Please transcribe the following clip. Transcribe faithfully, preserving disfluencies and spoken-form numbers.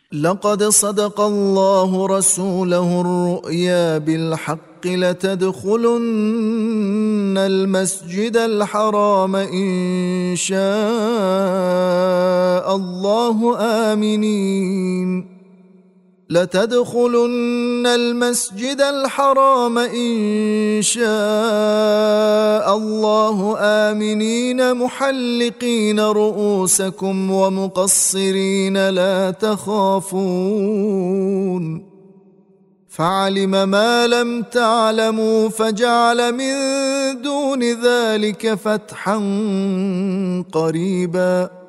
لقد صدق الله رسوله الرؤيا بالحق لتدخلن المسجد الحرام إن شاء الله آمنين لتدخلن المسجد الحرام إن شاء الله آمنين محلقين رؤوسكم ومقصرين لا تخافون فعلم ما لم تعلموا فجعل من دون ذلك فتحا قريبا